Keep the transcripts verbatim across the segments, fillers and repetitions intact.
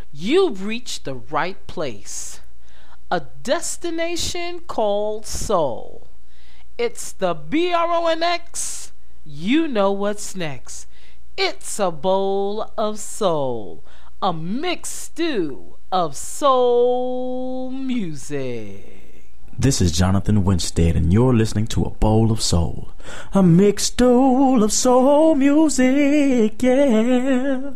you've reached the right place. A destination called soul. It's the B R O N X. You know what's next. It's a bowl of soul. A mixed stew of soul music. This is Jonathan Winstead, and you're listening to A Bowl of Soul. A mixed stew of soul music, yeah.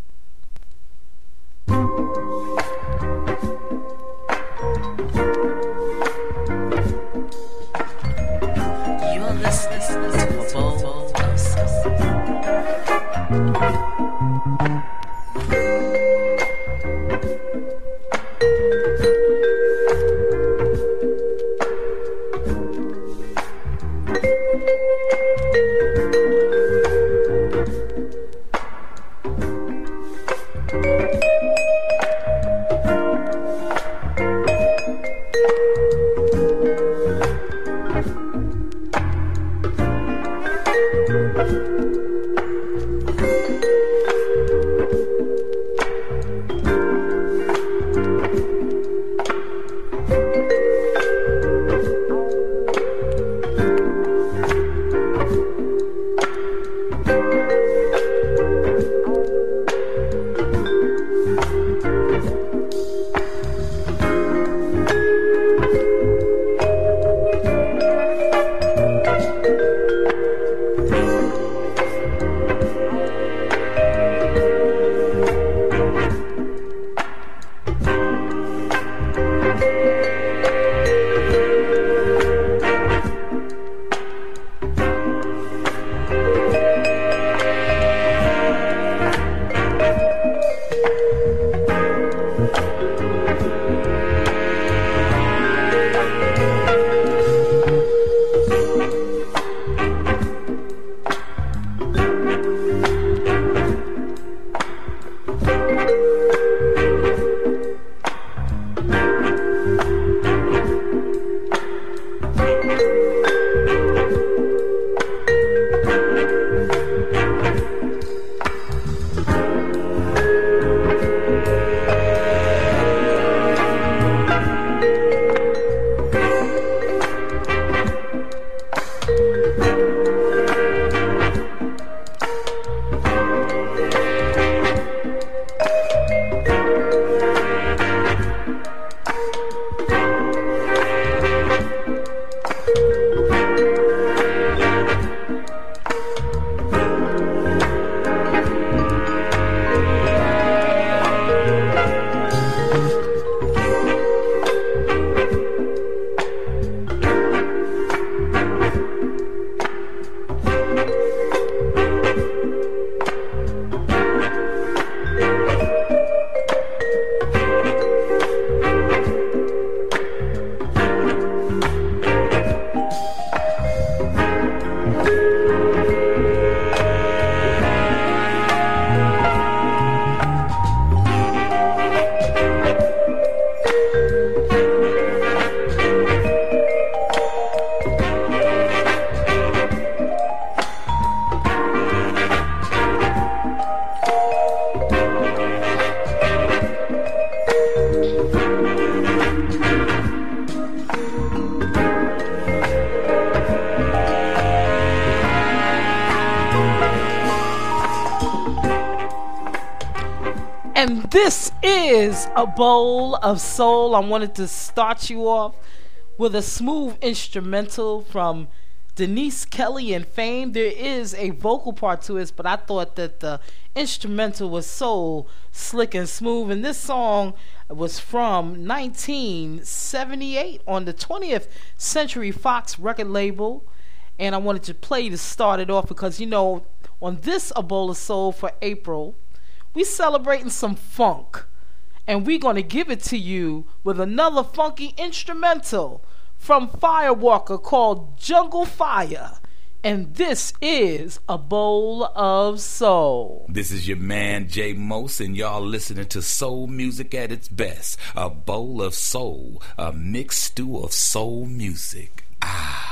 You're listening to A Bowl of Soul. And this is A Bowl of Soul. I wanted to start you off with a smooth instrumental from Denise Kelly and Fame. There is a vocal part to it, but I thought that the instrumental was so slick and smooth. And this song was from nineteen seventy-eight on the twentieth Century Fox record label. And I wanted to play to start it off because, you know, on this A Bowl of Soul for April, we celebrating some funk, and we're going to give it to you with another funky instrumental from Firewalker called Jungle Fire. And this is A Bowl of Soul. This is your man Jay Mose, and y'all listening to soul music at its best. A bowl of soul, a mixed stew of soul music. Ah.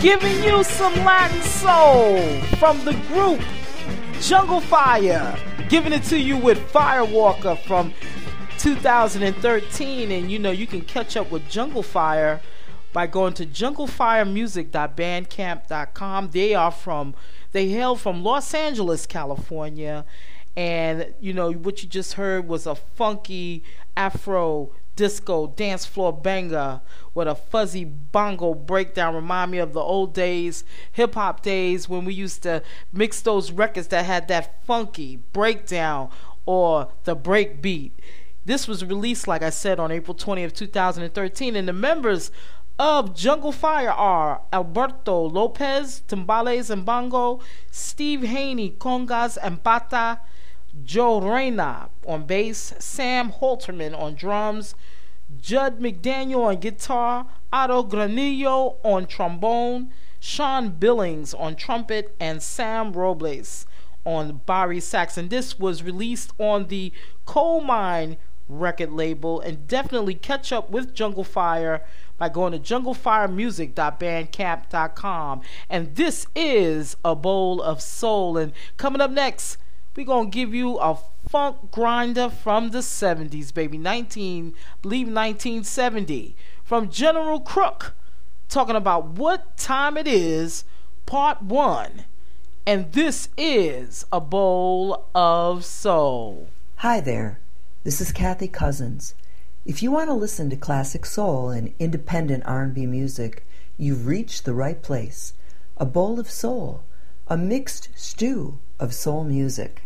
giving you some Latin soul from the group Jungle Fire, giving it to you with Firewalker from two thousand thirteen. And you know, you can catch up with Jungle Fire by going to jungle fire music dot bandcamp dot com. They are from, they hail from Los Angeles, California. And you know, what you just heard was a funky Afro disco dance floor banger with a fuzzy bongo breakdown. Remind me of the old days, hip hop days, when we used to mix those records that had that funky breakdown or the break beat. This was released, like I said, on April twentieth, two thousand thirteen, and the members of Jungle Fire are Alberto Lopez, timbales and bongo, Steve Haney, congas and pata, Joe Reyna on bass, Sam Halterman on drums, Judd McDaniel on guitar, Otto Granillo on trombone, Sean Billings on trumpet, and Sam Robles on bari sax. And this was released on the Coal Mine record label. And definitely catch up with Jungle Fire by going to jungle fire music dot bandcamp dot com. And this is A Bowl of Soul. And coming up next, we're going to give you a funk grinder from the seventies, baby. nineteen, I believe nineteen seventy. From General Crook, talking about What Time It Is, part one. And this is A Bowl of Soul. Hi there. This is Kathy Cousins. If you want to listen to classic soul and independent R and B music, you've reached the right place. A Bowl of Soul, a mixed stew of soul music.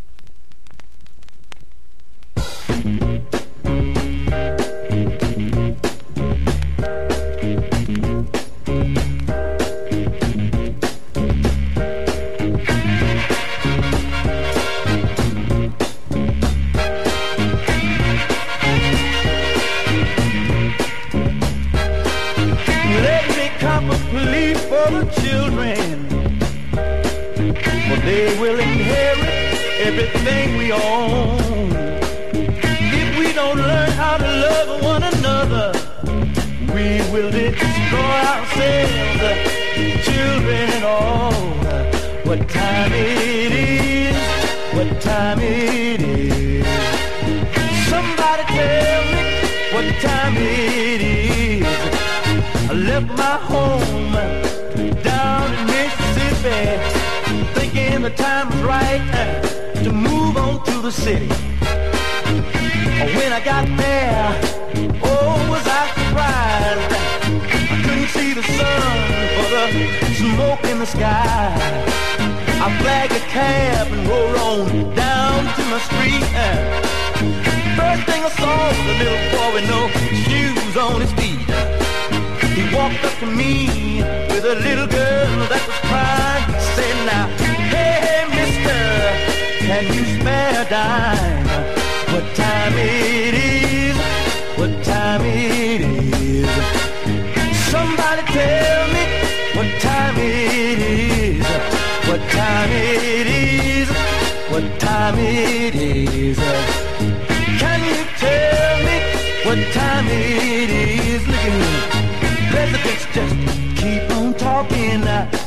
They will inherit everything we own. If we don't learn how to love one another, we will destroy ourselves, children and all. What time it is, what time it is. Somebody tell me what time it is. I left my home down in Mississippi, thinking the time was right uh, to move on to the city. When I got there, oh, was I surprised. I couldn't see the sun for the smoke in the sky. I flagged a cab and rolled on down to my street. Uh, first thing I saw was a little boy with no shoes on his feet. He walked up to me with a little girl that was crying, saying, now, hey, mister, can you spare a dime? What time it is, what time it is. Somebody tell me what time it is, what time it is, what time it is. Can you tell me what time it is? Look at me. Presidents just keep on talking.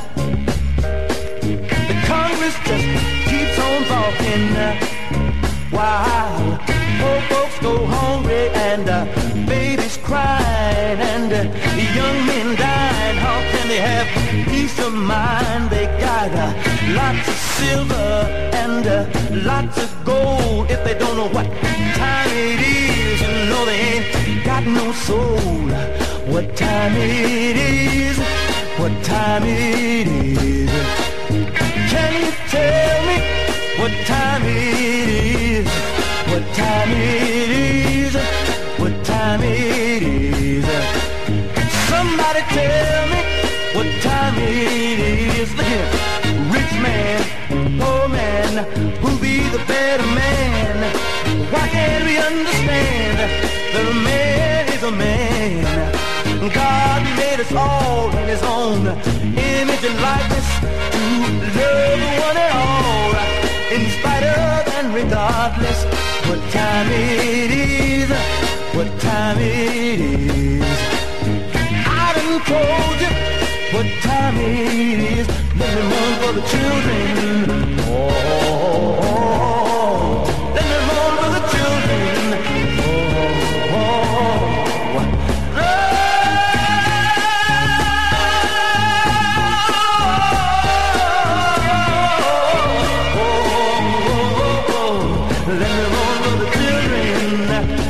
The Congress just keeps on talking. While poor folks go hungry and uh, babies crying and uh, young men dying, how can they have peace of mind? They got uh, lots of silver and uh, lots of gold. If they don't know what time it is, you know they ain't got no soul. What time it is, what time it is. Can you tell me what time it is, what time it is, what time it is. Somebody tell me what time it is. Look here, rich man, poor man, who'll be the better man? Why can't we understand that a man is a man? God made us all in his own image and likeness to love one and all, in spite of and regardless. What time it is, what time it is. I done told you what time time it is. Let me run for the children. Oh, oh, oh. Let me run for the children. Oh, oh, oh. Let me run for the children.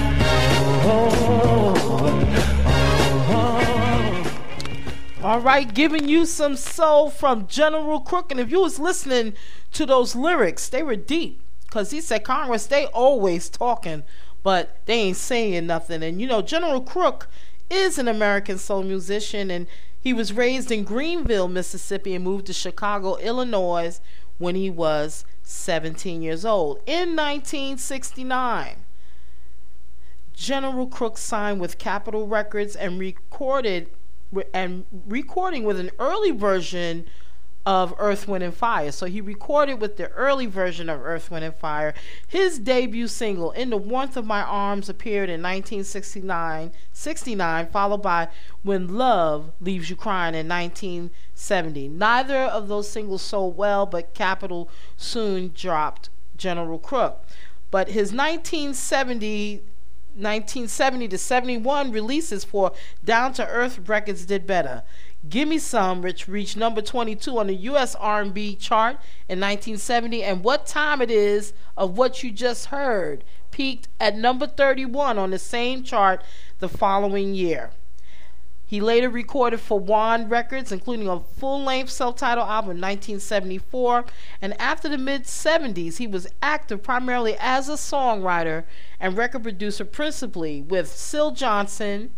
All right, giving you some soul from General Crook. And if you was listening to those lyrics, they were deep. Because he said, Congress, they always talking, but they ain't saying nothing. And, you know, General Crook is an American soul musician. And he was raised in Greenville, Mississippi, and moved to Chicago, Illinois when he was seventeen years old. In nineteen sixty-nine, General Crook signed with Capitol Records and recorded and recording with an early version of Earth, Wind and Fire. So he recorded with the early version of Earth, Wind and Fire. His debut single, In the Warmth of My Arms, appeared in nineteen sixty-nine, sixty-nine, followed by When Love Leaves You Crying in nineteen seventy. Neither of those singles sold well, but Capitol soon dropped General Crook. But his nineteen seventy nineteen seventy to seventy-one releases for Down to Earth Records did better. Gimme Some, which reached number twenty-two on the U S R and B chart in nineteen seventy, and What Time It Is of What You Just Heard peaked at number thirty-one on the same chart the following year. He later recorded for Juan Records, including a full-length self-titled album in nineteen seventy-four, and after the mid-seventies, he was active primarily as a songwriter and record producer, principally with Syl Johnson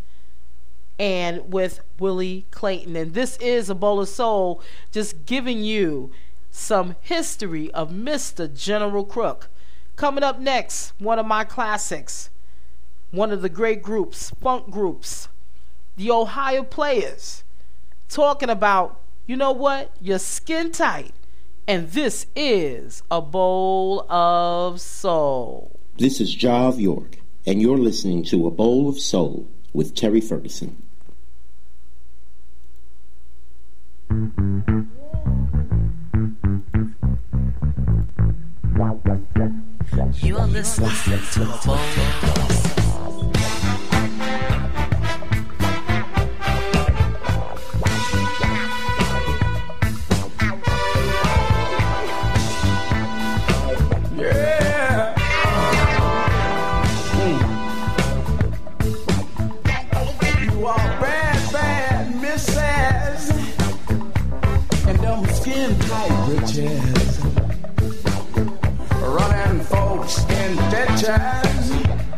and with Willie Clayton. And this is A Bowl of Soul, just giving you some history of Mister General Crook. Coming up next, one of my classics, one of the great groups, funk groups, the Ohio Players, talking about, you know what, you're skin tight, and this is A Bowl of Soul. This is Jav York, and you're listening to A Bowl of Soul with Terry Ferguson. You are listening to A Bowl of Soul. Running folks in ditches,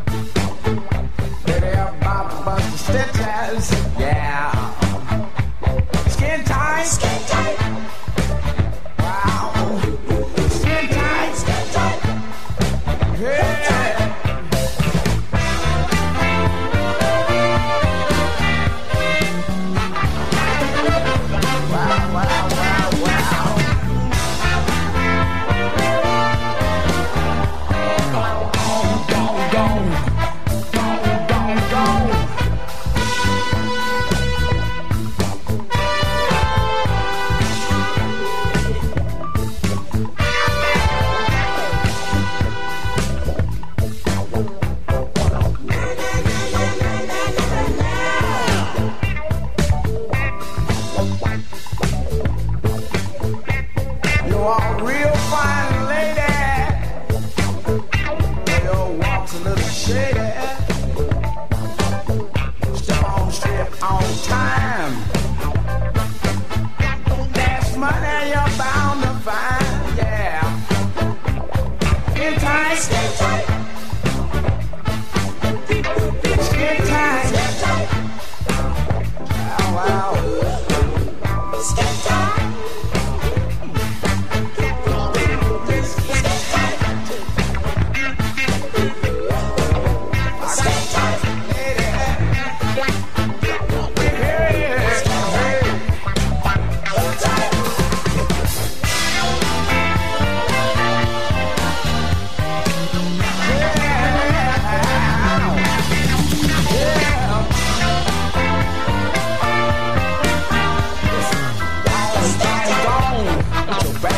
they about to bust the stitches. Yeah, skin tight, skin tight. Wow, skin tight, skin tight. Yeah. Wow, wow, wow, wow.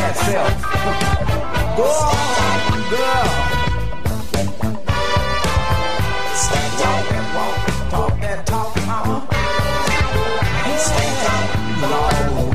bad self. Go on, girl. Walk that walk, talk that talk, mama. Yeah, Lord.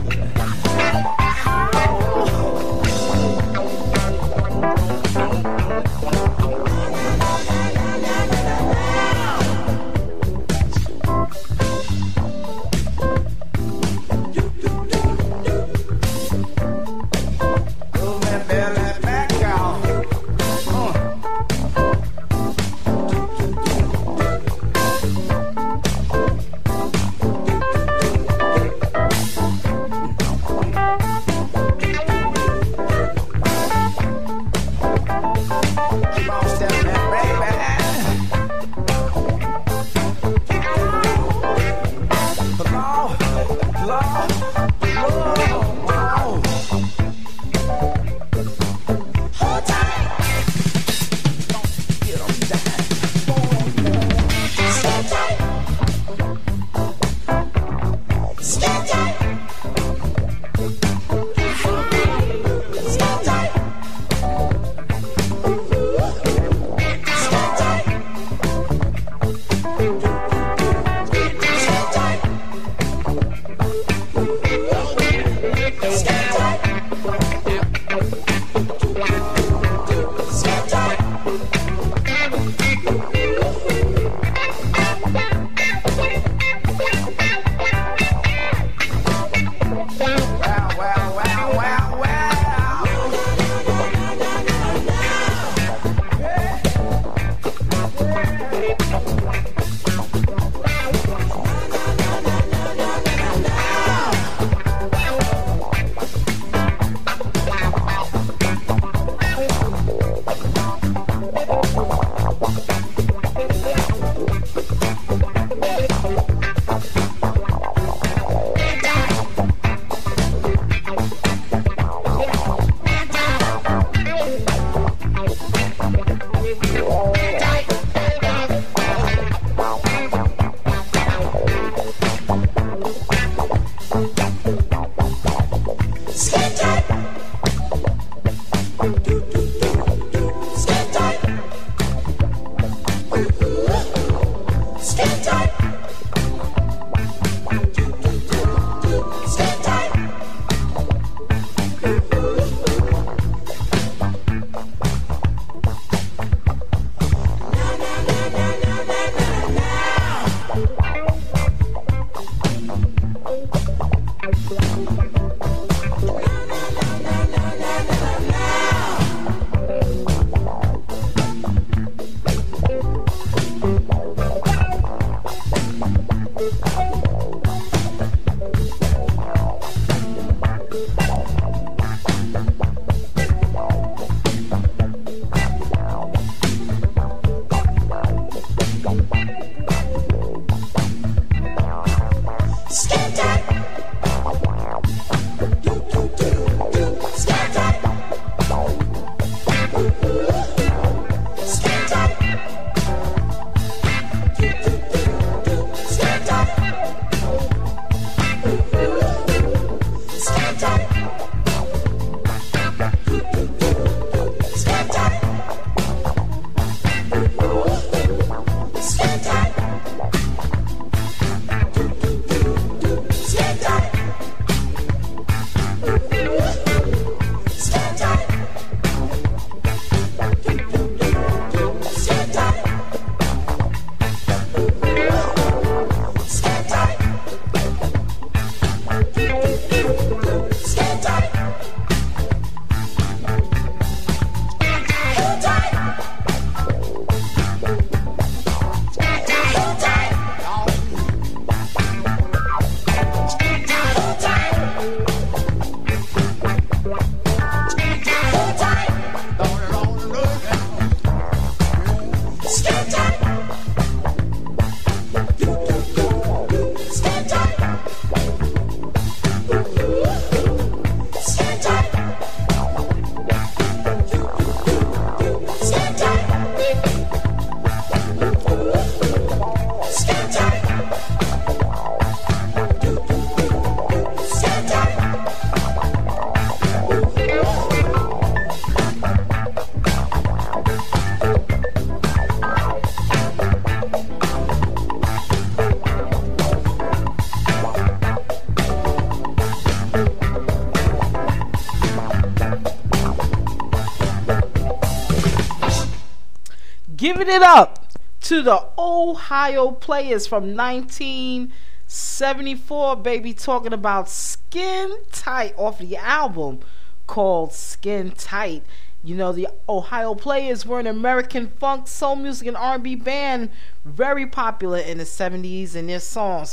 Giving it up to the Ohio Players from nineteen seventy-four, baby, talking about Skin Tight off the album called Skin Tight. You know, the Ohio Players were an American funk, soul music, and R and B band, very popular in the seventies, and their songs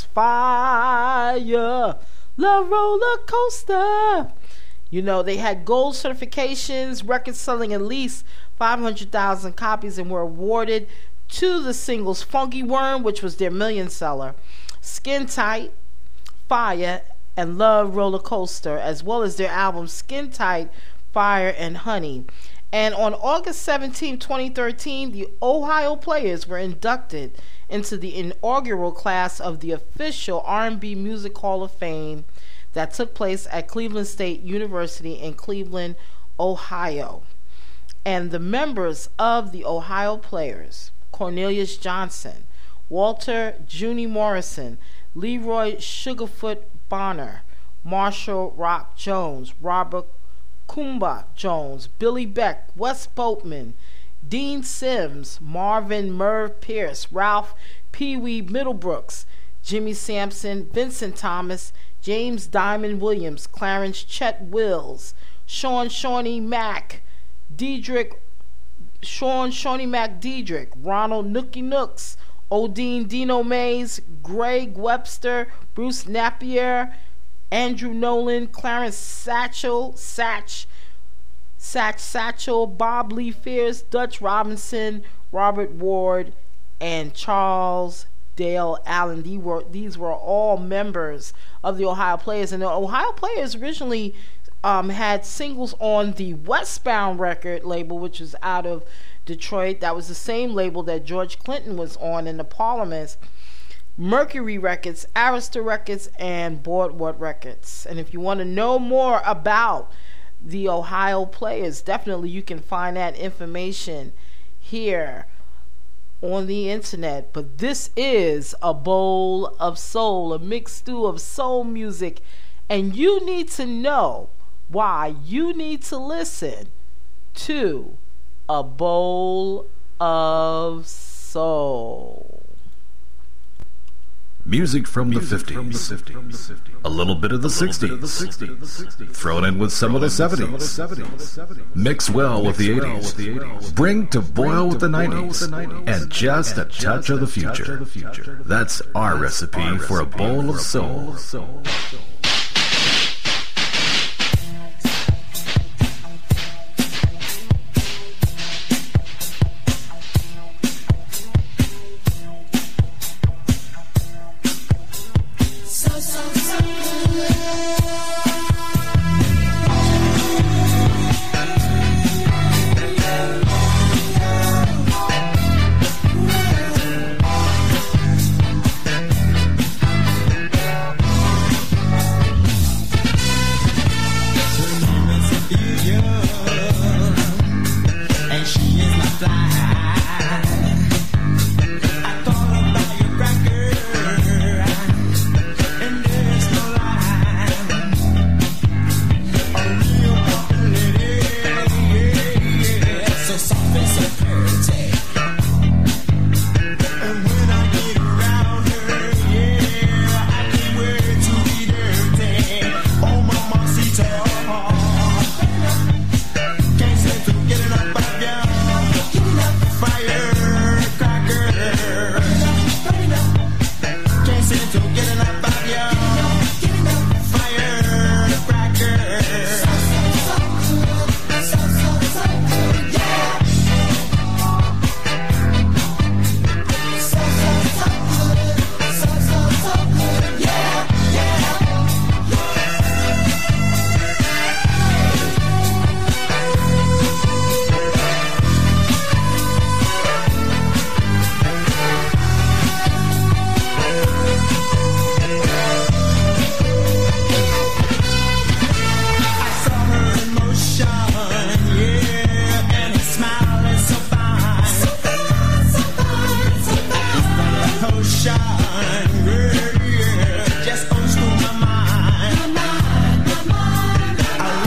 Fire, La Roller Coaster. You know, they had gold certifications, records selling at least five hundred thousand copies, and were awarded to the singles Funky Worm, which was their million seller, Skin Tight, Fire, and Love Roller Coaster, as well as their albums Skin Tight, Fire, and Honey. And on August seventeenth, twenty thirteen, the Ohio Players were inducted into the inaugural class of the official R and B Music Hall of Fame that took place at Cleveland State University in Cleveland, Ohio. And the members of the Ohio Players: Cornelius Johnson, Walter Junie Morrison, Leroy Sugarfoot Bonner, Marshall Rock Jones, Robert Kumba Jones, Billy Beck, Wes Boatman, Dean Sims, Marvin Merv Pierce, Ralph Pee Wee Middlebrooks, Jimmy Sampson, Vincent Thomas, James Diamond Williams, Clarence Chet Wills, Sean Shawnee Mack, Diedrich, Sean Shawnee Mack Diedrich, Ronald Nookie Nooks, Odine Dino Mays, Greg Webster, Bruce Napier, Andrew Nolan, Clarence Satchel, Satch, Satch Satchel, Bob Lee Fears, Dutch Robinson, Robert Ward, and Charles Dale Allen. These were, these were all members of the Ohio Players. And the Ohio Players originally um, had singles on the Westbound record label, which was out of Detroit. That was the same label that George Clinton was on in the Parliaments. Mercury Records, Arista Records, and Boardwalk Records. And if you want to know more about the Ohio Players, definitely you can find that information here on the internet. But this is a bowl of soul, a mixed stew of soul music, and you need to know why you need to listen to a bowl of soul. Music from the fifties, a little bit of the sixties, thrown in with some of the seventies, mix well with the eighties, bring to boil with the nineties, and just a touch of the future. That's our recipe for a bowl of soul.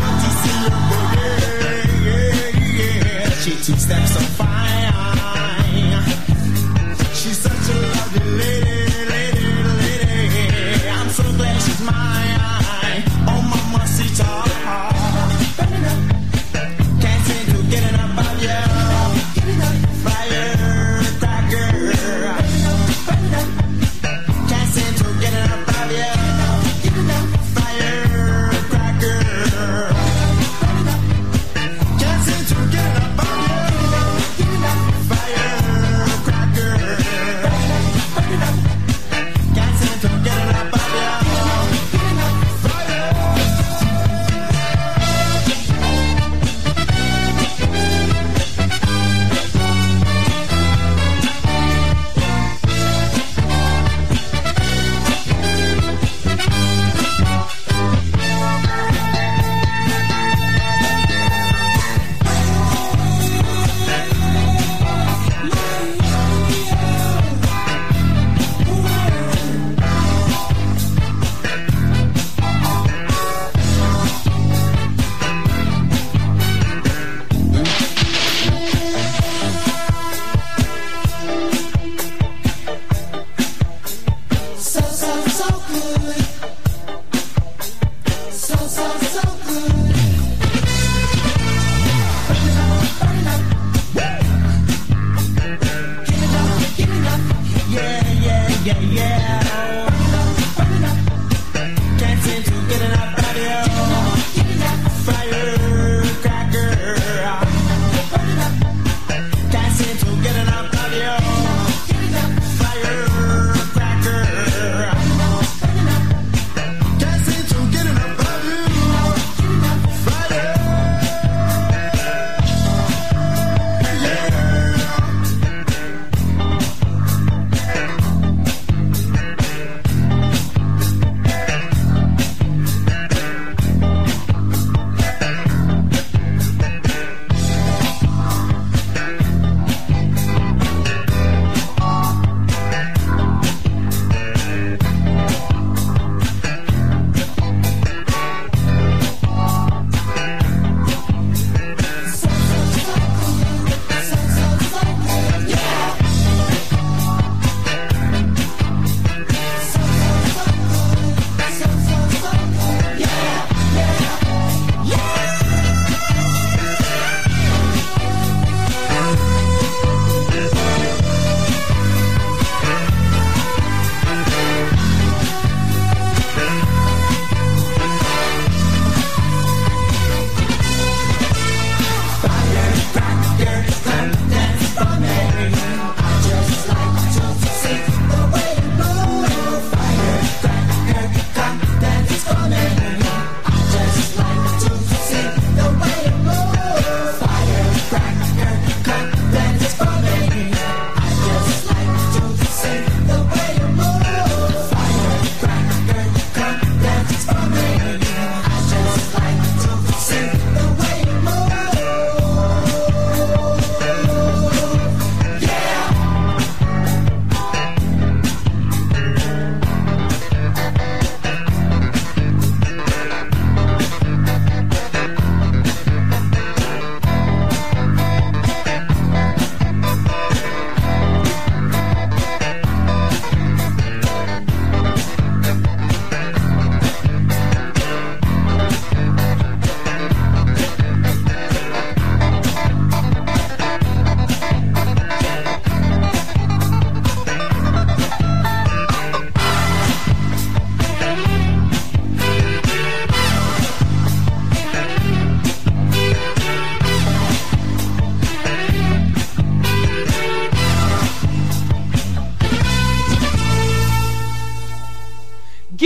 Two steps of fire.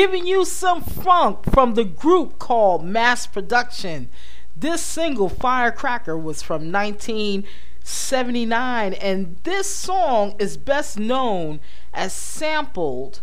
Giving you some funk from the group called Mass Production. This single, Firecracker, was from nineteen seventy-nine, and this song is best known as sampled,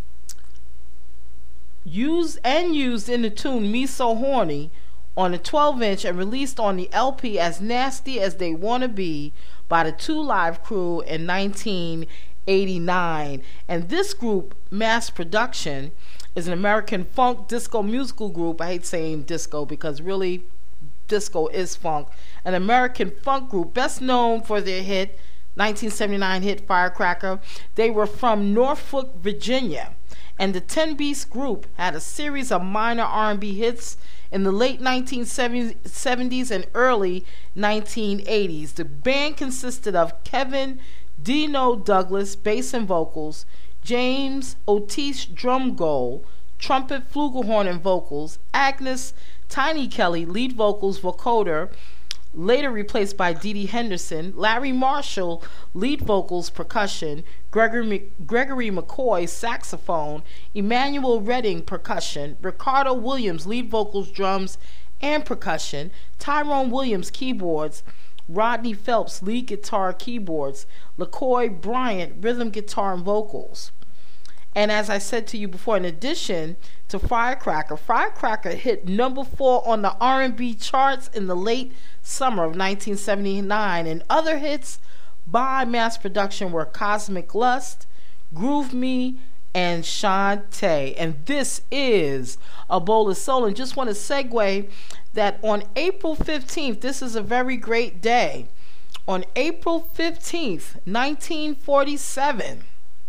used and used in the tune Me So Horny on a twelve inch and released on the L P as Nasty As They Wanna Be by the Two Live Crew in nineteen eighty-nine. And this group, Mass Production, is an American funk disco musical group. I hate saying disco because really disco is funk. An American funk group best known for their hit nineteen seventy-nine hit Firecracker. They were from Norfolk, Virginia, and the Ten Beast Group had a series of minor R and B hits in the late nineteen seventies and early nineteen eighties. The band consisted of Kevin Dino Douglas, bass and vocals, James Otis drum goal, trumpet, flugelhorn, and vocals, Agnes Tiny Kelly, lead vocals, vocoder, later replaced by Dee Dee Henderson, Larry Marshall, lead vocals, percussion, Gregory, Gregory McCoy, saxophone, Emmanuel Redding, percussion, Ricardo Williams, lead vocals, drums, and percussion, Tyrone Williams, keyboards, Rodney Phelps, lead guitar, keyboards, LaCoy Bryant, rhythm guitar, and vocals. And as I said to you before, in addition to Firecracker, Firecracker hit number four on the R and B charts in the late summer of nineteen seventy-nine, and other hits by Mass Production were Cosmic Lust, Groove Me, and Shantae. And this is A Bowl of Soul. And just want to segue that on April fifteenth, this is a very great day. On April fifteenth, nineteen forty-seven,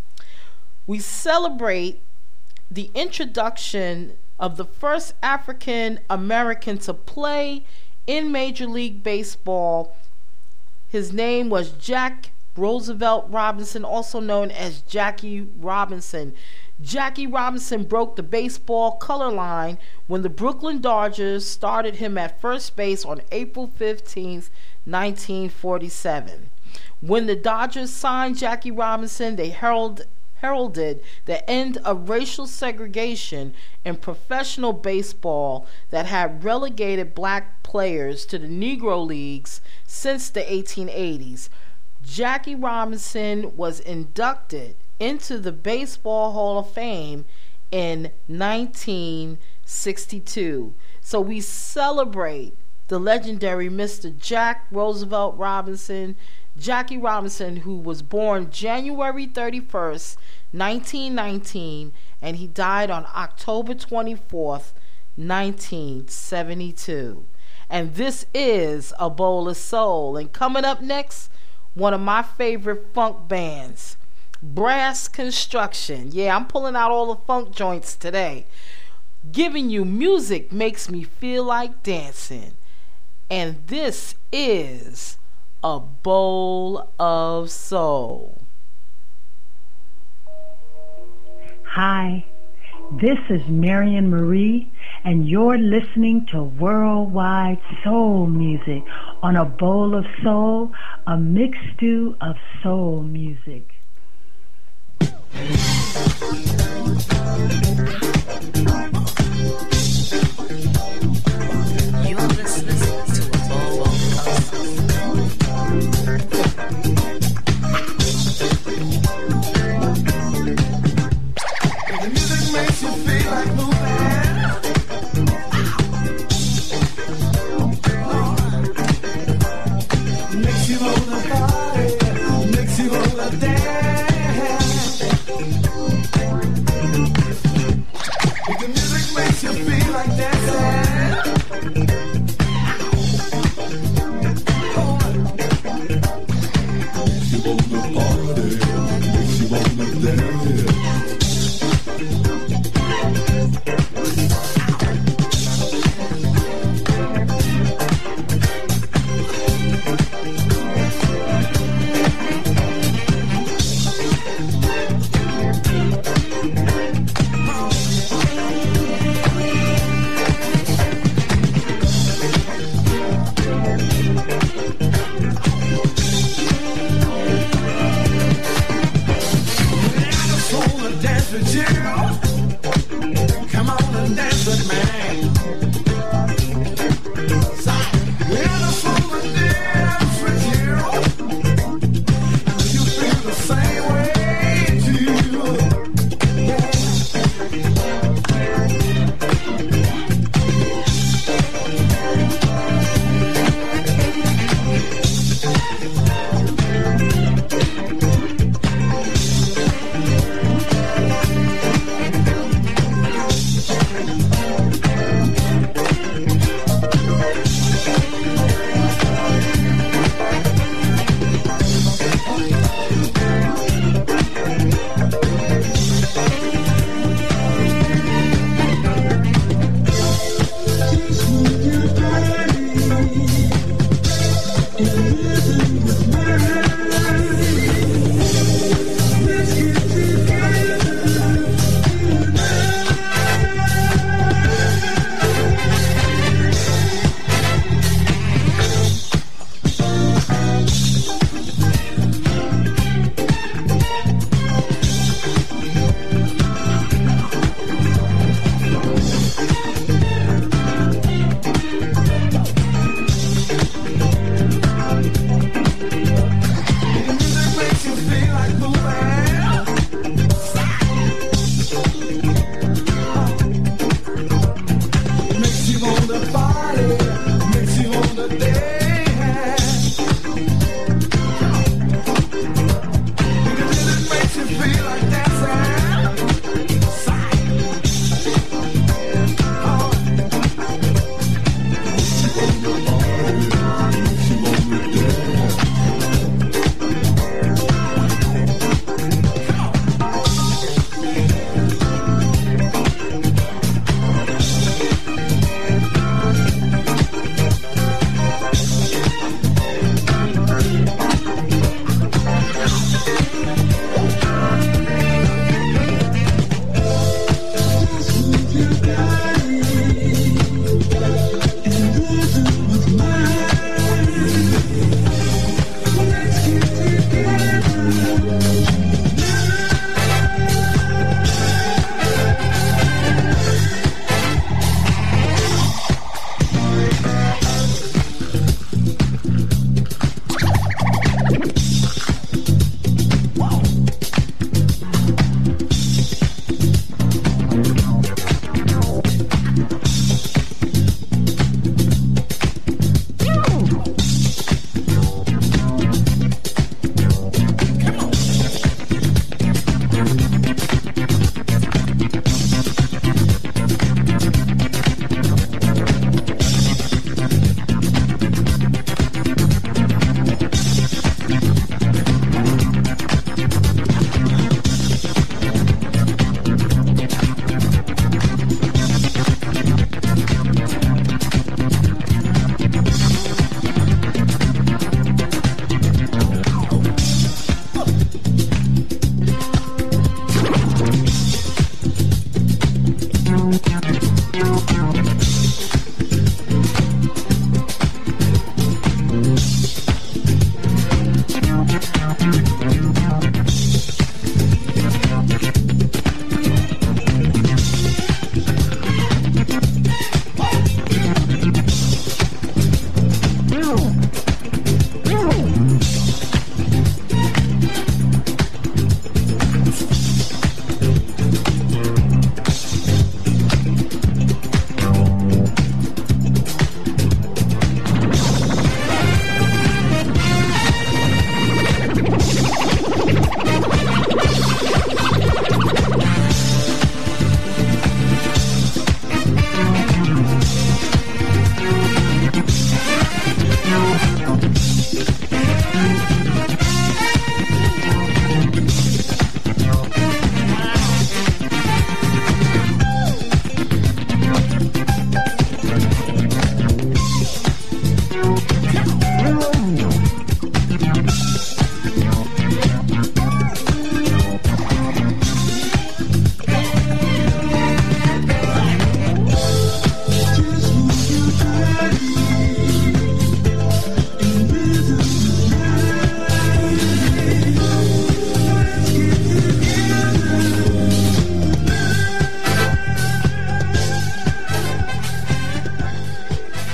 we celebrate the introduction of the first African American to play in Major League Baseball. His name was Jack Roosevelt Robinson, also known as Jackie Robinson. Jackie Robinson broke the baseball color line when the Brooklyn Dodgers started him at first base on April fifteenth, nineteen forty-seven. When the Dodgers signed Jackie Robinson, they heralded heralded the end of racial segregation in professional baseball that had relegated black players to the Negro Leagues since the eighteen eighties. Jackie Robinson was inducted into the Baseball Hall of Fame in nineteen sixty-two. So we celebrate the legendary Mister Jack Roosevelt Robinson, Jackie Robinson, who was born January thirty-first, nineteen nineteen, and he died on October twenty-fourth, nineteen seventy-two. And this is A Bowl of Soul. And coming up next, one of my favorite funk bands, Brass Construction. Yeah, I'm pulling out all the funk joints today. Giving you Music Makes Me Feel Like Dancing. And this is A Bowl of Soul. Hi, this is Marion Marie, and you're listening to Worldwide Soul Music on A Bowl of Soul, a mixed stew of soul music. You're listening to A Bowl of Soul. The music makes you feel like moving. Makes you wanna party, makes you wanna dance.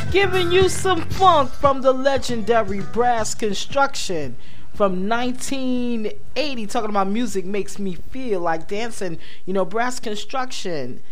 Giving you some funk from the legendary Brass Construction from nineteen eighty. Talking about music makes me feel like dancing. You know, Brass Construction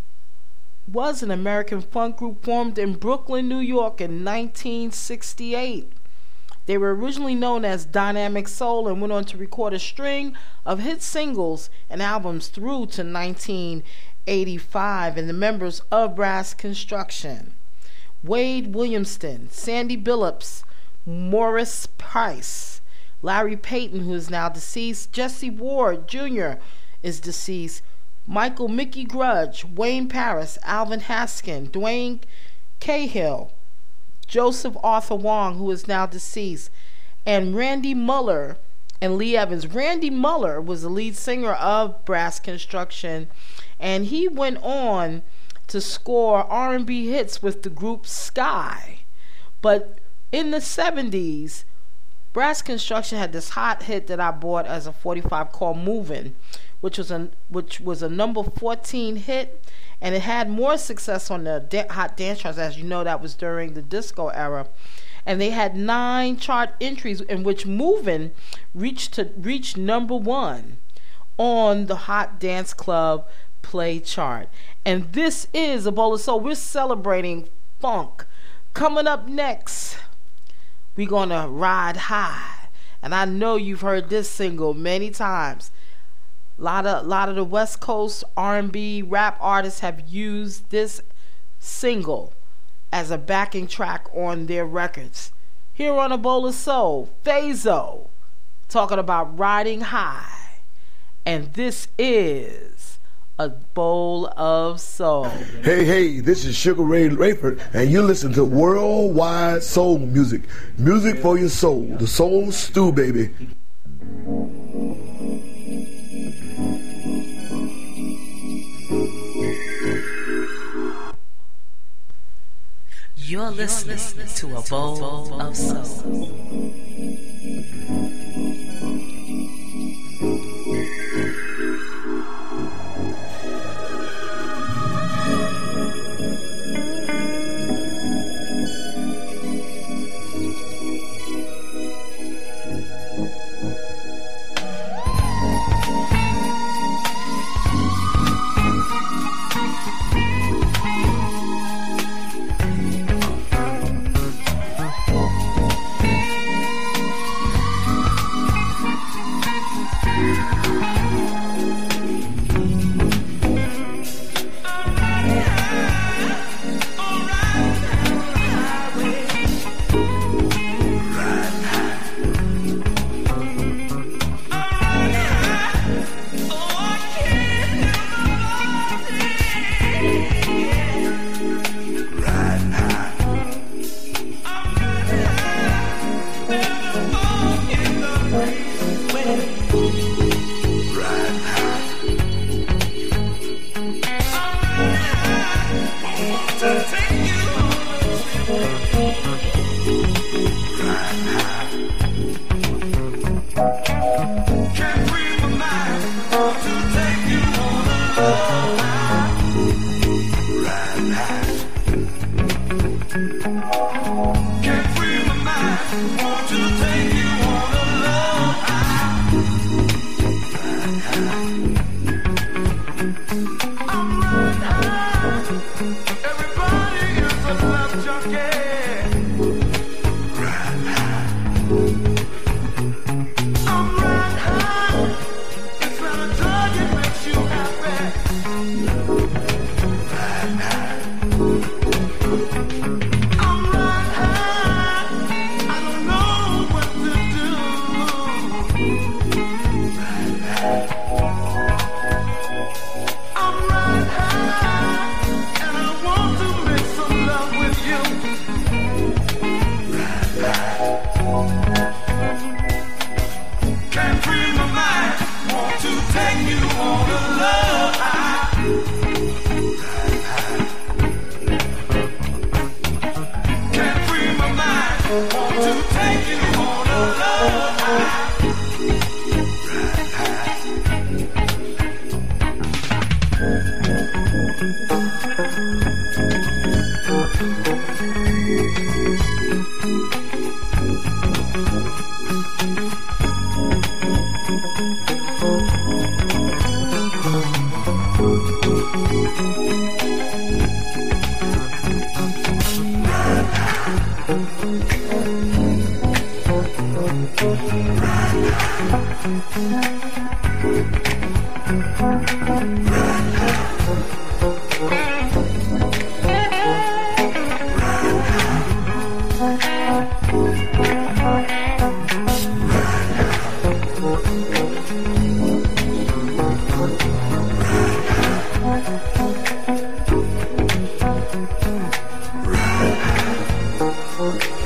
was an American funk group formed in Brooklyn, New York in nineteen sixty-eight. They were originally known as Dynamic Soul and went on to record a string of hit singles and albums through to nineteen eighty-five. And the members of Brass Construction: Wade Williamson, Sandy Billups, Morris Price, Larry Payton, who is now deceased, Jesse Ward Junior is deceased, Michael Mickey Grudge, Wayne Paris, Alvin Haskin, Dwayne Cahill, Joseph Arthur Wong, who is now deceased, and Randy Muller and Lee Evans. Randy Muller was the lead singer of Brass Construction, and he went on to score R and B hits with the group Sky. But in the seventies, Brass Construction had this hot hit that I bought as a forty-five called Movin', which was a which was a number fourteen hit, and it had more success on the da- hot dance charts. As you know, that was during the disco era, and they had nine chart entries in which Movin' reached to reach number one on the Hot Dance Club Play chart. And this is A Bowl of Soul. We're celebrating funk. Coming up next, we're gonna ride high, and I know you've heard this single many times. A lot of, lot of the West Coast R and B rap artists have used this single as a backing track on their records. Here on A Bowl of Soul, Phaso talking about riding high, and this is A Bowl of Soul. Hey, hey, this is Sugar Ray Rayford, and you listen to Worldwide Soul Music. Music for your soul. The soul stew, baby. You're listening to A Bowl of Soul.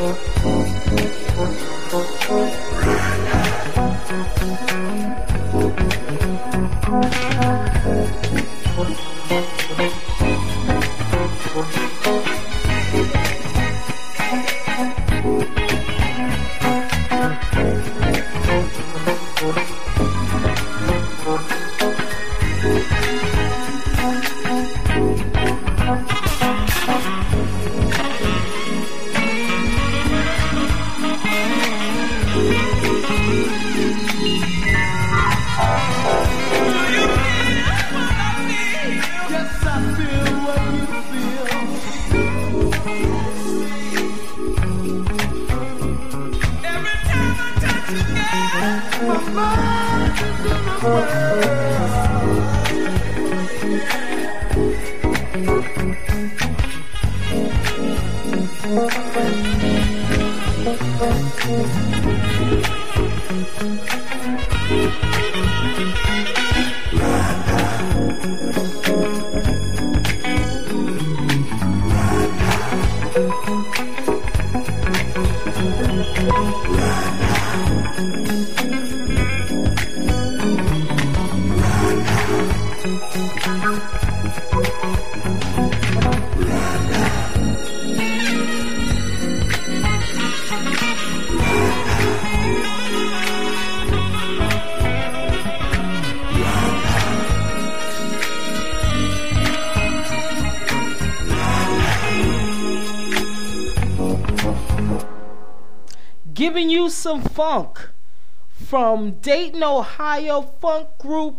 Giving you some funk from Dayton, Ohio funk group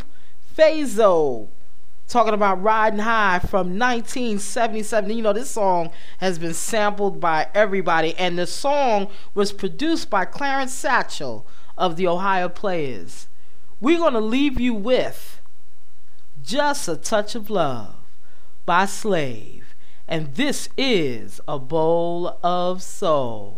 Phazo. Talking about Riding High from nineteen seventy-seven. You know, this song has been sampled by everybody, and the song was produced by Clarence Satchel of the Ohio Players. We're going to leave you with Just a Touch of Love by Slave, and this is A Bowl of Soul.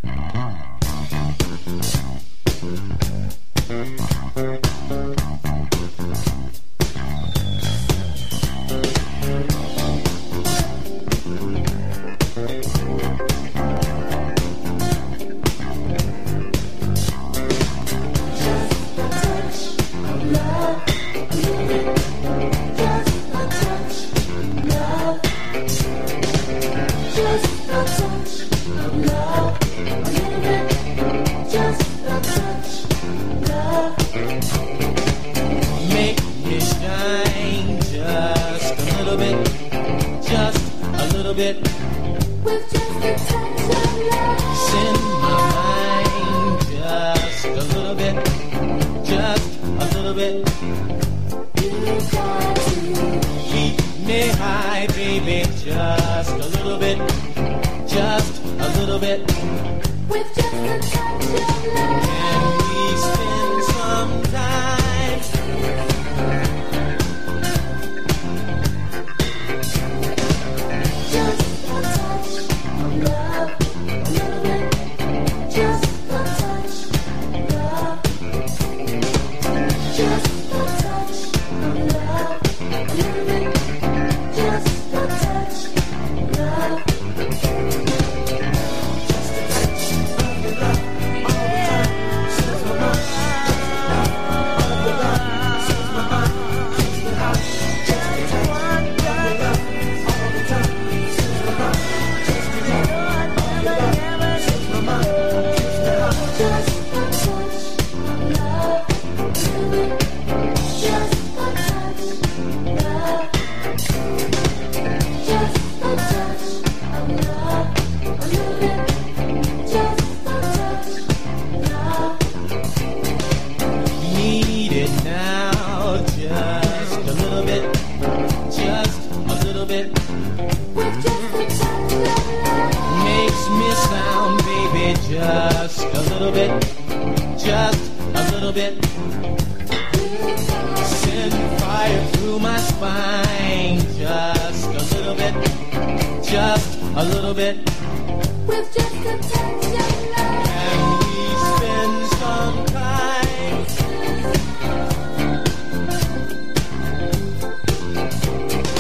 With just a touch of love. Send my mind just a little bit, just a little bit. You got to keep me high, baby, just a little bit, just a little bit. With just a touch of love. Can we spend some time?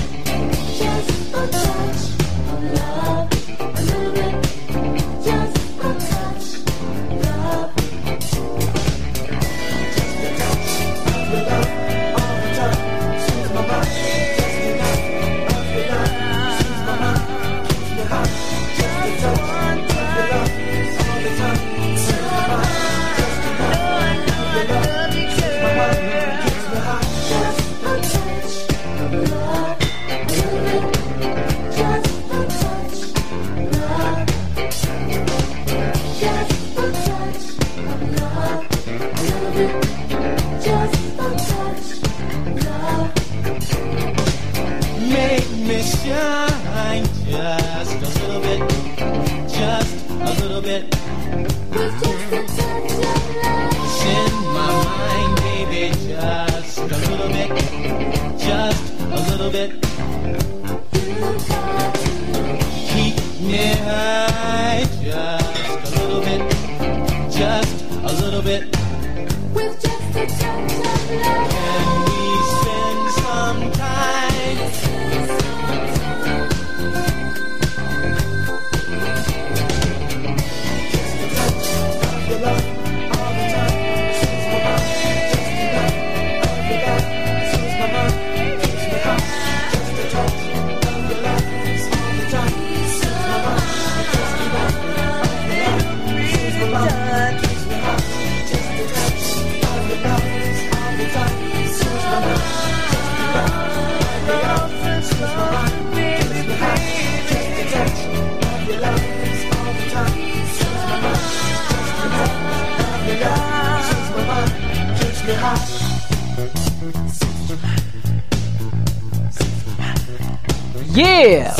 Just little bit. It's in my mind, baby, just a little bit. Just a little bit. Keep me high, just a little bit. Just a little bit. With just a touch of love. Can we spend some time? Just a touch of your love all the time. Soothes my mind. Just a touch of your love soothes my mind. Keeps me high. Just a touch of your love all the time. Soothes my mind. Just a touch of your love soothes my mind. Keeps me high. Just a touch of your love all the time. Soothes my mind. Just a touch of your love soothes my mind. Keeps me high. Just a touch of your love all the time. Soothes my mind. Just a touch of your love soothes my mind. Keeps me high. Yeah.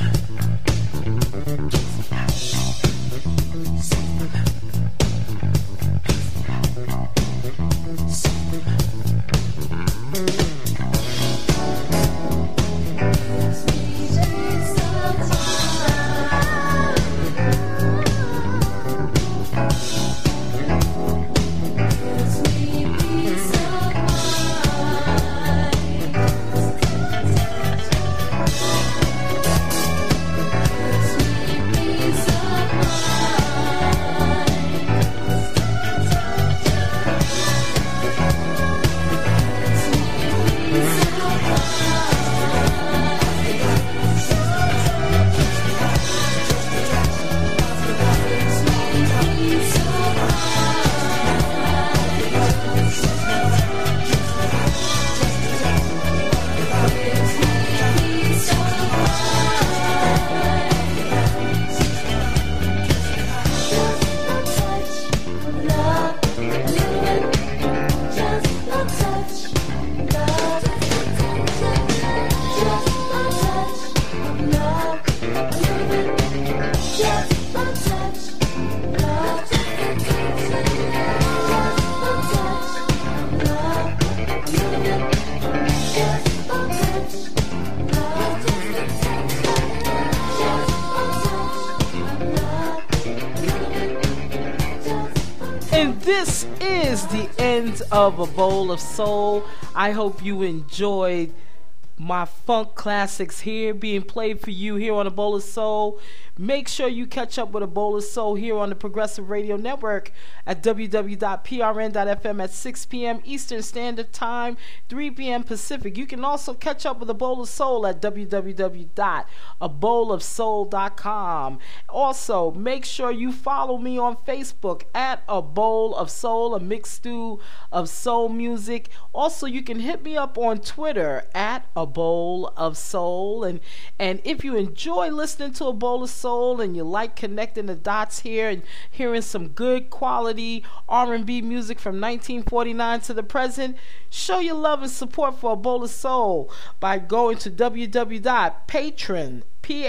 And this is the end of A Bowl of Soul. I hope you enjoyed my funk classics here being played for you here on A Bowl of Soul. Make sure you catch up with A Bowl of Soul here on the Progressive Radio Network at w w w dot p r n dot f m at six p.m. Eastern Standard Time, three p.m. Pacific. You can also catch up with A Bowl of Soul at w w w dot a bowl of soul dot com. Also, make sure you follow me on Facebook at A Bowl of Soul, a mixed stew of soul music. Also, you can hit me up on Twitter at A Bowl of Soul. And, and if you enjoy listening to A Bowl of Soul, and you like connecting the dots here and hearing some good quality R and B music from nineteen forty-nine to the present, show your love and support for A Bowl of Soul by going to w w w dot patreon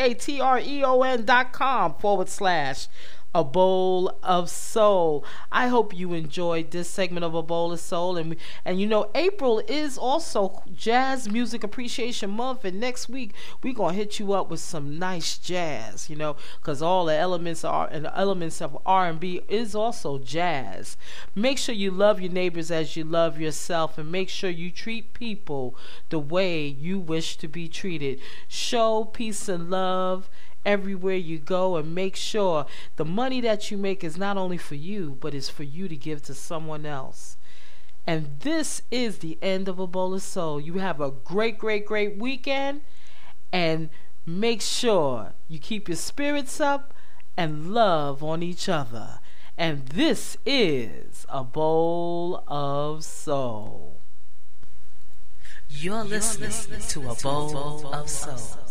dot com forward slash A Bowl of Soul. I hope you enjoyed this segment of A Bowl of Soul. And, and you know, April is also Jazz Music Appreciation Month. And next week, we're going to hit you up with some nice jazz, you know, because all the elements are and the elements of R and B is also jazz. Make sure you love your neighbors as you love yourself. And make sure you treat people the way you wish to be treated. Show peace and love everywhere you go, and make sure the money that you make is not only for you, but is for you to give to someone else. And this is the end of A Bowl of Soul. You have a great, great, great weekend, and make sure you keep your spirits up and love on each other. And this is A Bowl of Soul. You're listening to A Bowl of Soul.